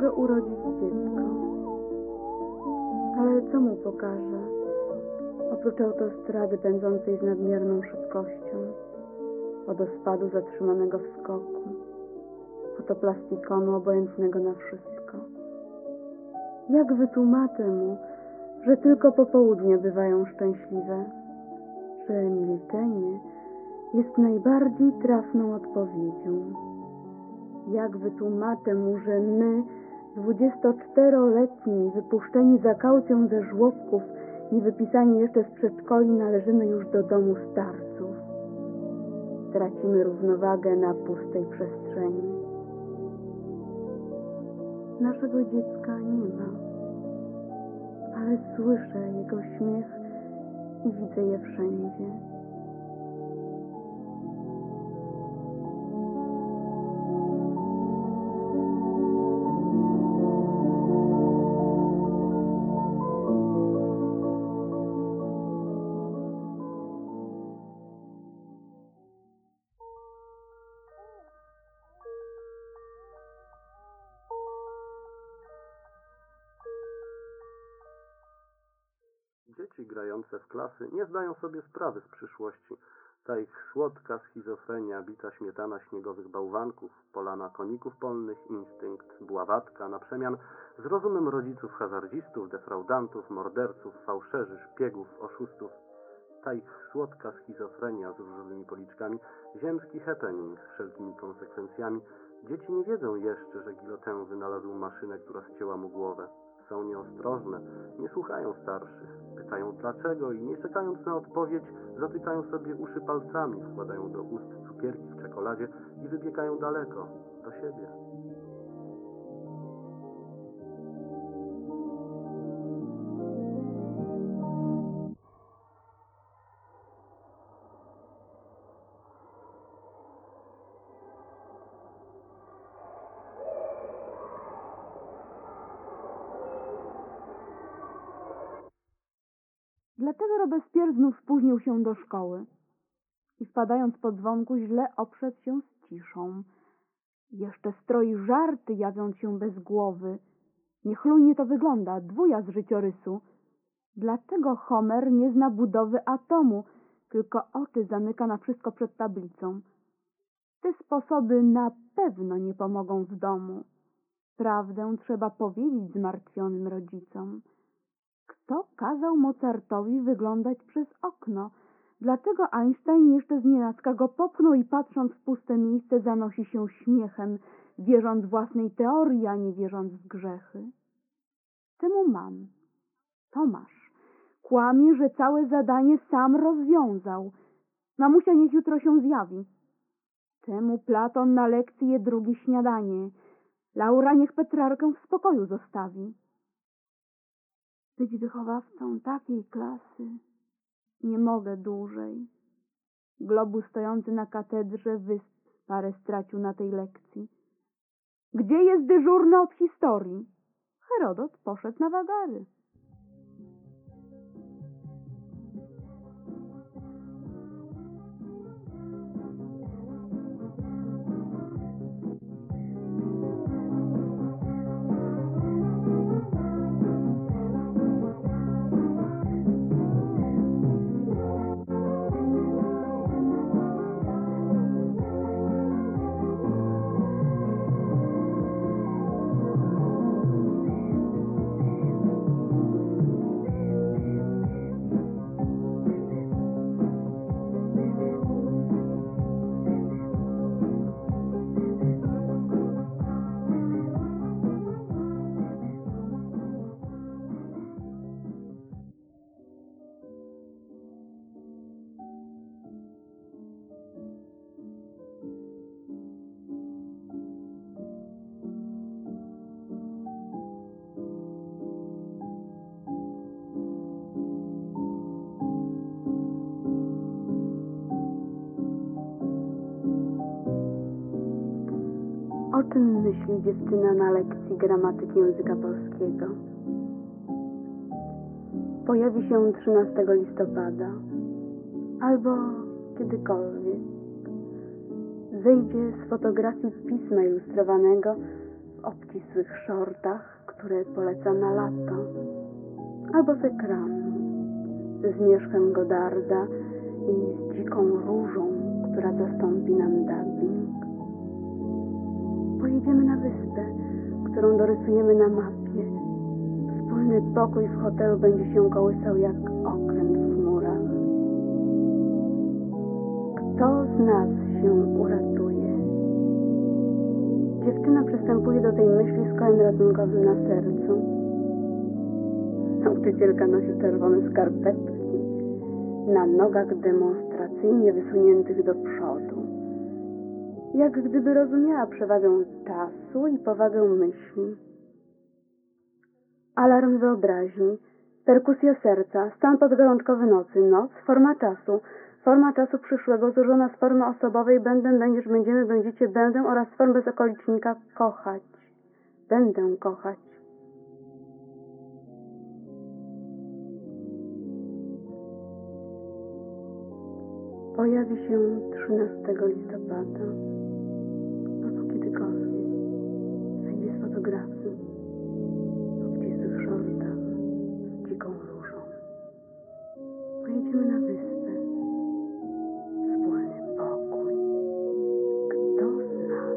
może urodzić dziecko. Ale co mu pokaże? Oprócz autostrady pędzącej z nadmierną szybkością, wodospadu zatrzymanego w skoku, fotoplastikonu obojętnego na wszystko. Jak wytłumaczę mu, że tylko popołudnie bywają szczęśliwe, że milczenie jest najbardziej trafną odpowiedzią? Jak wytłumaczę mu, że my, 24-letni, wypuszczeni za kaucją ze żłobków, nie wypisani jeszcze z przedszkoli, należymy już do domu starców? Tracimy równowagę na pustej przestrzeni. Naszego dziecka nie ma, ale słyszę jego śmiech i widzę je wszędzie. Dzieci grające w klasy nie zdają sobie sprawy z przyszłości. Ta ich słodka schizofrenia, bita śmietana śniegowych bałwanków, polana koników polnych, instynkt, bławatka na przemian z rozumem rodziców hazardzistów, defraudantów, morderców, fałszerzy, szpiegów, oszustów. Ta ich słodka schizofrenia z różowymi policzkami, ziemski happening z wszelkimi konsekwencjami. Dzieci nie wiedzą jeszcze, że Guillotin wynalazł maszynę, która ścięła mu głowę. Są nieostrożne, nie słuchają starszych, pytają dlaczego i nie czekając na odpowiedź, zatykają sobie uszy palcami, wkładają do ust cukierki w czekoladzie i wybiegają daleko, do siebie. Dlatego Robespierre znów spóźnił się do szkoły i wpadając po dzwonku źle oprzedł się z ciszą. Jeszcze stroi żarty, jawiąc się bez głowy. Niechlujnie to wygląda, dwuja z życiorysu. Dlaczego Homer nie zna budowy atomu, tylko oczy zamyka na wszystko przed tablicą? Te sposoby na pewno nie pomogą w domu. Prawdę trzeba powiedzieć zmartwionym rodzicom. Kto kazał Mozartowi wyglądać przez okno? Dlaczego Einstein jeszcze znienacka go popchnął i patrząc w puste miejsce zanosi się śmiechem, wierząc własnej teorii, a nie wierząc w grzechy? Czemu mam? Tomasz kłamie, że całe zadanie sam rozwiązał. Mamusia niech jutro się zjawi. Czemu Platon na lekcji je drugie śniadanie? Laura niech Petrarkę w spokoju zostawi. Być wychowawcą takiej klasy nie mogę dłużej. Globus stojący na katedrze wysp parę stracił na tej lekcji. Gdzie jest dyżurny od historii? Herodot poszedł na wagary. O czym myśli dziewczyna na lekcji gramatyki języka polskiego? Pojawi się 13 listopada albo kiedykolwiek. Zejdzie z fotografii pisma ilustrowanego w obcisłych szortach, które poleca na lato, albo z ekranu, ze zmierzchem Godarda i z dziką różą, która zastąpi nam dubbing. Pojedziemy na wyspę, którą dorysujemy na mapie. Wspólny pokój w hotelu będzie się kołysał jak okręt w chmurach. Kto z nas się uratuje? Dziewczyna przystępuje do tej myśli z kołem ratunkowym na sercu. Nauczycielka nosi czerwone skarpetki na nogach demonstracyjnie wysuniętych do przodu. Jak gdyby rozumiała przewagę czasu i powagę myśli. Alarm wyobraźni, perkusja serca, stan podgorączkowy nocy, noc, forma czasu przyszłego złożona z formy osobowej będę, będziesz, będziemy, będziecie, będę oraz form bezokolicznika kochać. Będę kochać. Pojawi się 13 listopada. Albo kiedykolwiek. Zejdzie z fotografii. W obcisłych szortach. Z dziką różą. Pojedziemy na wyspę. Wspólny pokój. Kto z nas?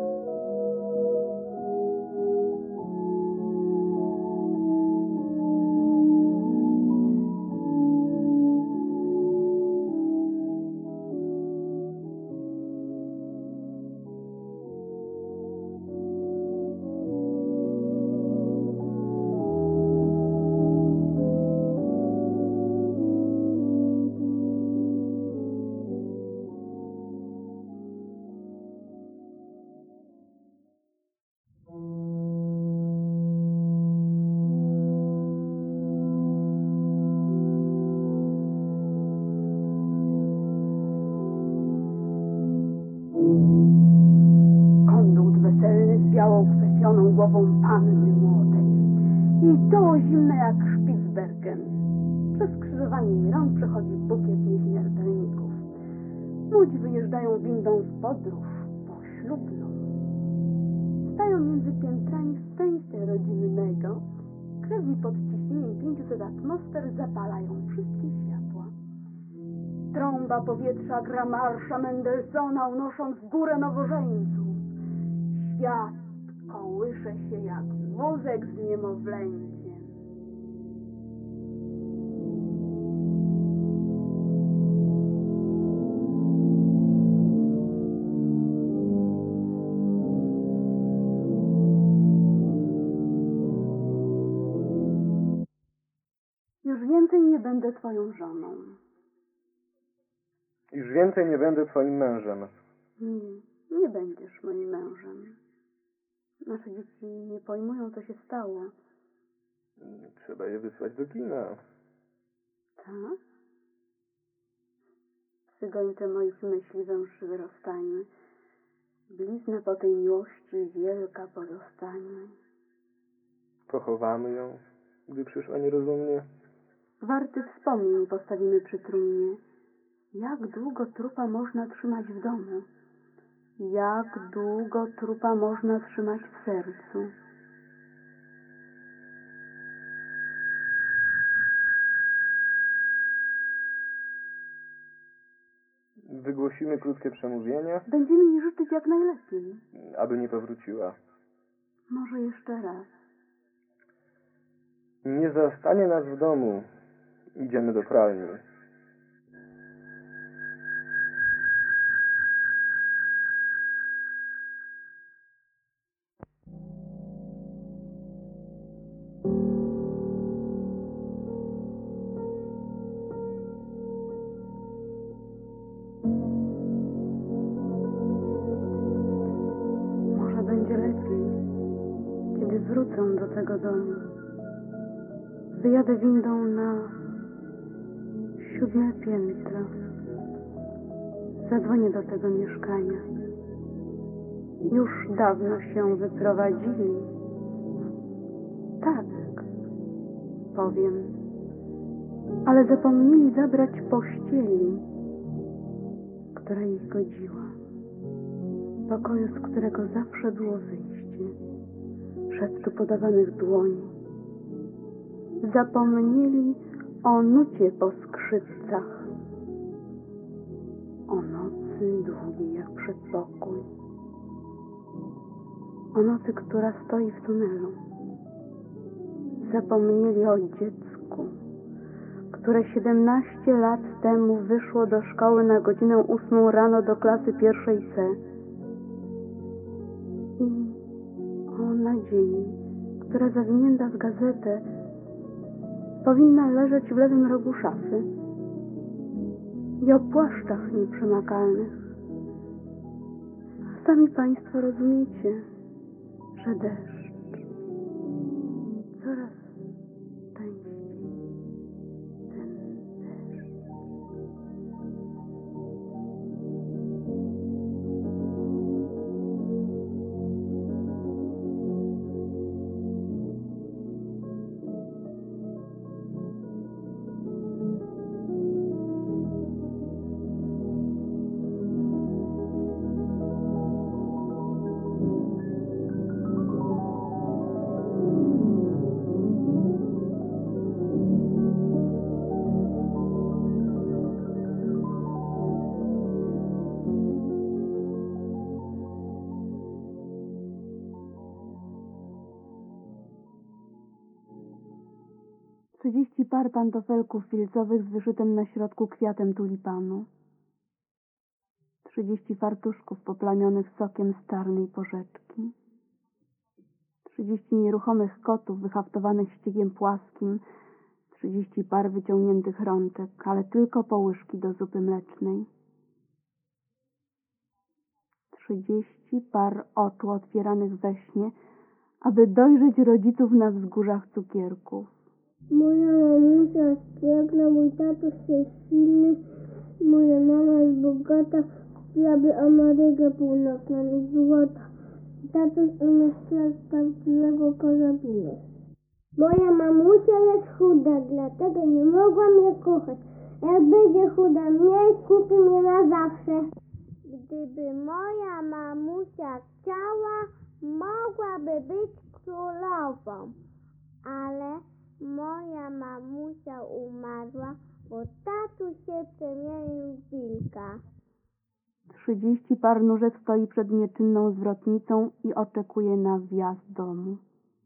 Kondukt weselny z białą kwestioną głową panny młodej. Jej czoło zimne jak Spitsbergen. Przez skrzyżowanie jej rąk przechodzi bukiet nieśmiertelników. Młodzi wyjeżdżają windą w podróż poślubną. Stają między piętrami szczęścia rodzinnego. Krewni pod ciśnieniem 500 atmosfer zapalają wszystkie światła. Trąba powietrza gra marsza Mendelssohna, unosząc w górę nowożeńców. Świat kołysze się jak wózek z niemowlęciem. Już więcej nie będę twoją żoną. Już więcej nie będę twoim mężem. Nie będziesz moim mężem. Nasze dzieci nie pojmują, co się stało. Trzeba je wysłać do kina. Tak? Cygońce moich myśli węszy wyrostanie. Blizna po tej miłości wielka pozostanie. Pochowamy ją, gdy przyszła nierozumnie. Warty wspomnień postawimy przy trumnie. Jak długo trupa można trzymać w domu? Jak długo trupa można trzymać w sercu? Wygłosimy krótkie przemówienie, Będziemy jej życzyć jak najlepiej. aby nie powróciła. Może jeszcze raz. Nie zastanie nas w domu. Idziemy do pralni. Może będzie lepiej, kiedy wrócę do tego domu. Wyjadę windą na 7. piętro. Zadzwonię do tego mieszkania. Już dawno się wyprowadzili. Tak, powiem. Ale zapomnieli zabrać pościeli, która ich godziła. Pokoju, z którego zawsze było wyjście. szeptu podawanych dłoni. Zapomnieli o nucie po skrzypcach, o nocy długiej jak przedpokój, o nocy, która stoi w tunelu. Zapomnieli o dziecku, które 17 lat temu wyszło do szkoły na godzinę 8 rano do klasy 1C. I o nadziei, która zawinięta w gazetę powinna leżeć w lewym rogu szafy, i o płaszczach nieprzemakalnych. Sami Państwo rozumiecie, że deszcz coraz częściej, ten deszcz. Trzydzieści par pantofelków filcowych z wyszytym na środku kwiatem tulipanu. 30 fartuszków poplamionych sokiem z czarnej porzeczki. 30 nieruchomych kotów wyhaftowanych ściegiem płaskim. 30 par wyciągniętych rączek, ale tylko po łyżki do zupy mlecznej. 30 par oczu otwieranych we śnie, aby dojrzeć rodziców na wzgórzach cukierków. Moja mamusia jest piękna, mój tatuś jest silny, moja mama jest bogata, kupiłaby Amarygę północną i złota. Tatuś umie strzelać z prawdziwego karabinu. Moja mamusia jest chuda, dlatego nie mogłam jej kochać. Jak będzie chuda mniej, kupi mnie na zawsze. Gdyby moja mamusia chciała, mogłaby być królową, ale moja mamusia umarła, bo tatuś się przemienił w wilka. 30 par nóżek stoi przed nieczynną zwrotnicą i oczekuje na wjazd domu.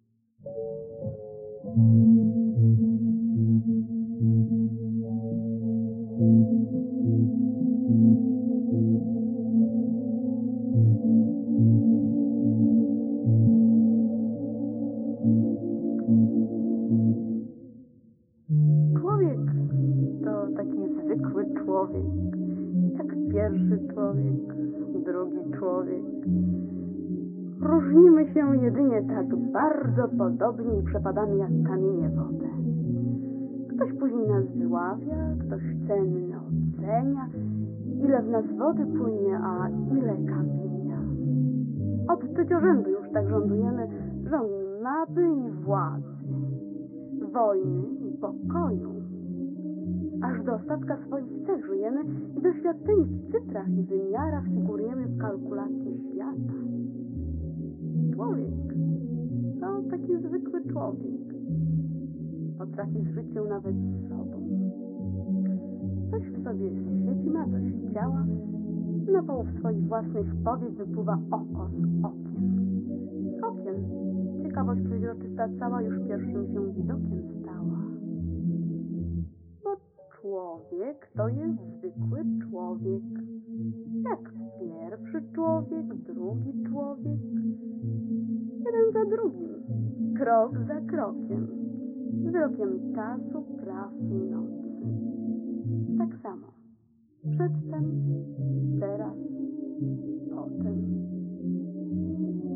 Człowiek to taki zwykły człowiek, jak pierwszy człowiek, drugi człowiek. Różnimy się jedynie tak bardzo podobnie i przepadamy jak kamienie wodę. Ktoś później nas wyławia, ktoś cenny ocenia, ile w nas wody płynie, a ile kamienia. Od trzeciorzędu już tak rządujemy, rząd mapy i władzy, wojny i pokoju. Aż do ostatka swoich cech żyjemy i doświadczeni w cyfrach i wymiarach figurujemy w kalkulacji świata. Człowiek to taki zwykły człowiek. Potrafi zżyć się nawet z sobą. Coś w sobie siedzi, ma coś ciała. Na połów swoich własnych powiek wypływa oko z okiem. Z okiem ciekawość przeźroczysta cała już pierwszym się widokiem stała. Bo człowiek to jest zwykły człowiek. Jak pierwszy człowiek, drugi człowiek. Jeden za drugim, krok za krokiem, wzrokiem czasu, praw i nocy. Tak samo. Przedtem, teraz, potem.